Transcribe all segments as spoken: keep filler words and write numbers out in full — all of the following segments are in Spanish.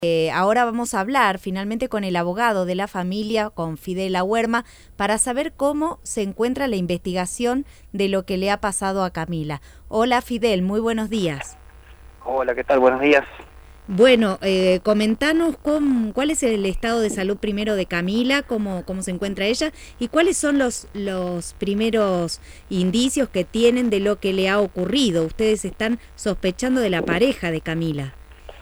Eh, ahora vamos a hablar finalmente con el abogado de la familia, con Fidel Ahuerma, para saber cómo se encuentra la investigación de lo que le ha pasado a Camila. Hola Fidel, muy buenos días. Hola, ¿qué tal? Buenos días. Bueno, eh, comentanos cómo, cuál es el estado de salud primero de Camila, cómo, cómo se encuentra ella y cuáles son los, los primeros indicios que tienen de lo que le ha ocurrido. Ustedes están sospechando de la pareja de Camila.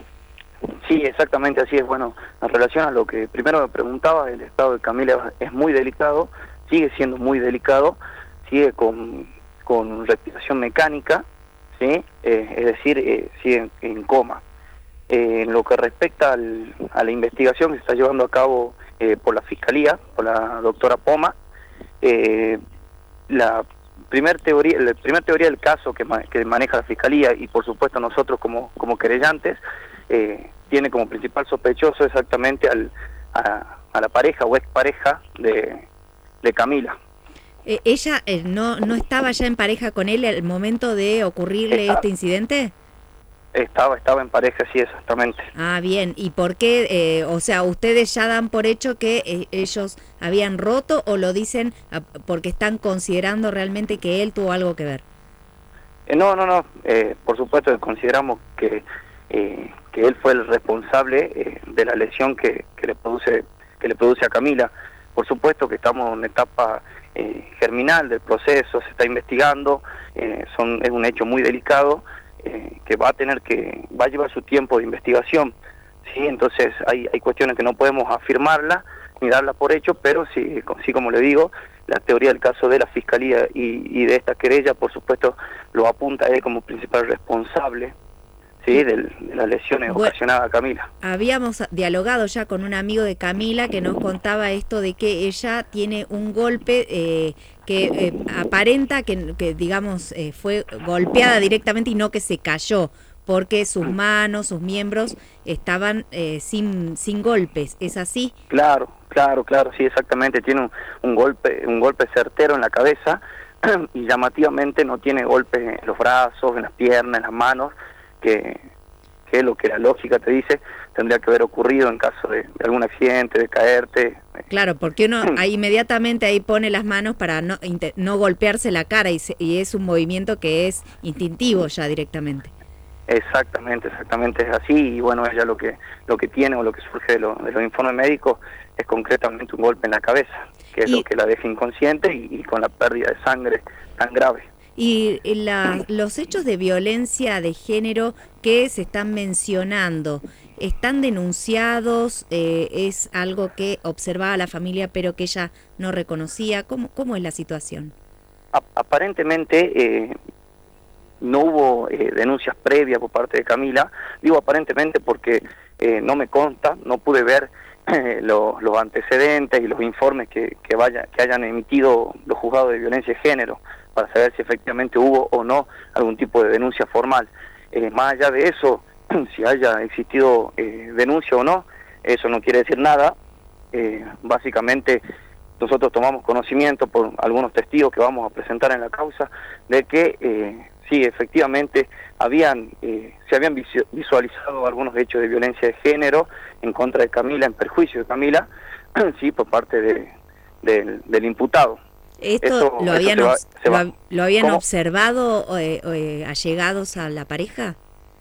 Sí, exactamente así es. Bueno, en relación a lo que primero me preguntaba, el estado de Camila es muy delicado, sigue siendo muy delicado, sigue con, con respiración mecánica, ¿sí? Eh, es decir, eh, sigue en, en coma. Eh, en lo que respecta al, a la investigación que se está llevando a cabo eh, por la Fiscalía, por la doctora Poma, eh, la primer teoría, la primera teoría del caso que, ma, que maneja la Fiscalía y por supuesto nosotros como, como querellantes, eh, tiene como principal sospechoso exactamente al, a, a la pareja o expareja de, de Camila. Eh, ¿Ella eh, no, no estaba ya en pareja con él al momento de ocurrirle Está, este incidente? Estaba, estaba en pareja, sí, exactamente. Ah, bien. ¿Y por qué? Eh, o sea, ¿ustedes ya dan por hecho que eh, ellos habían roto o lo dicen a, porque están considerando realmente que él tuvo algo que ver? Eh, no, no, no. Eh, por supuesto que consideramos que eh, que él fue el responsable eh, de la lesión que, que le produce que le produce a Camila. Por supuesto que estamos en una etapa eh, germinal del proceso, se está investigando, eh, son es un hecho muy delicado eh, que va a tener que va a llevar su tiempo de investigación, sí. Entonces hay hay cuestiones que no podemos afirmarla ni darla por hecho, pero sí, sí como le digo, la teoría del caso de la Fiscalía y, y de esta querella, por supuesto, lo apunta a él como principal responsable, sí, de, de las lesiones bueno, ocasionadas a Camila. Habíamos dialogado ya con un amigo de Camila que nos contaba esto de que ella tiene un golpe eh, que eh, aparenta que, que digamos, eh, fue golpeada directamente y no que se cayó, porque sus manos, sus miembros estaban eh, sin sin golpes, ¿es así? Claro, claro, claro, sí, exactamente, tiene un, un golpe un golpe certero en la cabeza y llamativamente no tiene golpes en los brazos, en las piernas, en las manos, que, que lo que la lógica te dice tendría que haber ocurrido en caso de, de algún accidente, de caerte. Claro, porque uno ahí inmediatamente ahí pone las manos para no, no golpearse la cara y, se, y es un movimiento que es instintivo ya directamente. Exactamente, exactamente es así, y bueno, ella lo que lo que tiene o lo que surge de, lo, de los informes médicos es concretamente un golpe en la cabeza, que es y, lo que la deja inconsciente y, y con la pérdida de sangre tan grave. Y la, los hechos de violencia de género que se están mencionando, ¿están denunciados? Eh, ¿Es algo que observaba la familia pero que ella no reconocía? ¿Cómo, cómo es la situación? A, aparentemente eh, no hubo eh, denuncias previas por parte de Camila. Digo aparentemente porque eh, no me consta, no pude ver eh, lo, los antecedentes y los informes que, que, vaya, que hayan emitido los juzgados de violencia de género, para saber si efectivamente hubo o no algún tipo de denuncia formal. Eh, más allá de eso, si haya existido eh, denuncia o no, eso no quiere decir nada. Eh, básicamente nosotros tomamos conocimiento por algunos testigos que vamos a presentar en la causa de que eh, sí, efectivamente habían eh, se habían visualizado algunos hechos de violencia de género en contra de Camila, en perjuicio de Camila, sí, por parte de, de, del imputado. ¿Esto eso, lo habían, se va, se va. Lo, lo habían observado eh, eh, allegados a la pareja?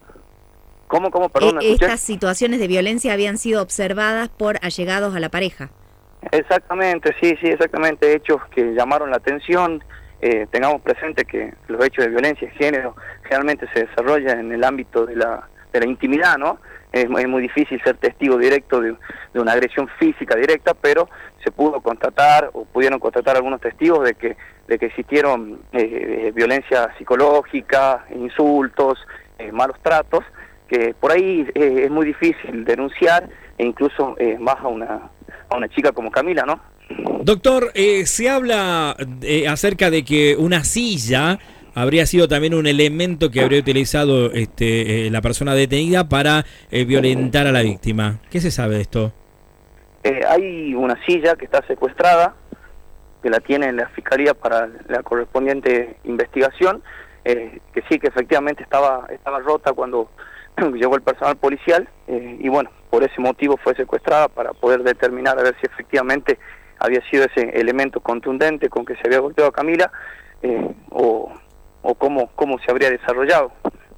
¿Cómo, cómo, perdón? E ¿Estas situaciones de violencia habían sido observadas por allegados a la pareja? Exactamente, sí, sí, exactamente, hechos que llamaron la atención. Eh, tengamos presente que los hechos de violencia de género generalmente se desarrollan en el ámbito de la, de la intimidad, ¿no? Es, es muy difícil ser testigo directo de, de una agresión física directa, pero se pudo constatar o pudieron constatar algunos testigos de que de que existieron eh, violencia psicológica, insultos, eh, malos tratos, que por ahí eh, es muy difícil denunciar e incluso eh, más a una a una chica como Camila, ¿no? Doctor, eh, se habla eh, acerca de que una silla habría sido también un elemento que habría utilizado este, eh, la persona detenida para eh, violentar a la víctima. ¿Qué se sabe de esto? Eh, hay una silla que está secuestrada, que la tiene la Fiscalía para la correspondiente investigación, eh, que sí, que efectivamente estaba estaba rota cuando llegó el personal policial eh, y bueno, por ese motivo fue secuestrada para poder determinar a ver si efectivamente había sido ese elemento contundente con que se había golpeado a Camila eh, o, o cómo, cómo se habría desarrollado.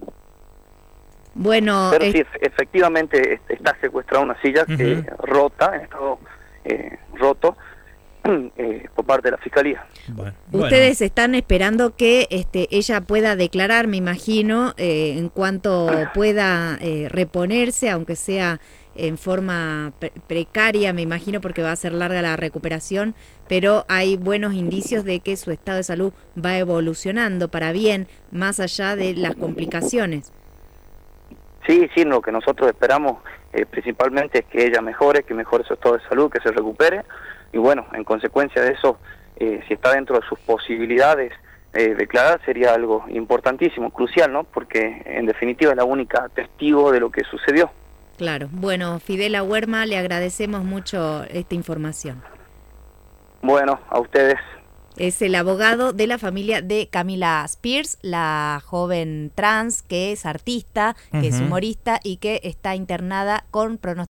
Bueno, pero es... sí, efectivamente está secuestrada una silla uh-huh. que rota, en estado eh, roto eh, por parte de la Fiscalía. Bueno, Ustedes bueno. están esperando que este, ella pueda declarar, me imagino, eh, en cuanto pueda eh, reponerse, aunque sea en forma pre precaria, me imagino, porque va a ser larga la recuperación, pero hay buenos indicios de que su estado de salud va evolucionando para bien, más allá de las complicaciones. Sí, sí, lo que nosotros esperamos eh, principalmente es que ella mejore, que mejore su estado de salud, que se recupere, y bueno, en consecuencia de eso, eh, si está dentro de sus posibilidades, eh, declarar sería algo importantísimo, crucial, ¿no? Porque en definitiva es la única testigo de lo que sucedió. Claro. Bueno, Fidela Huerma, le agradecemos mucho esta información. Bueno, a ustedes. Es el abogado de la familia de Camila Spears, la joven trans que es artista, que uh-huh. es humorista y que está internada con pronóstico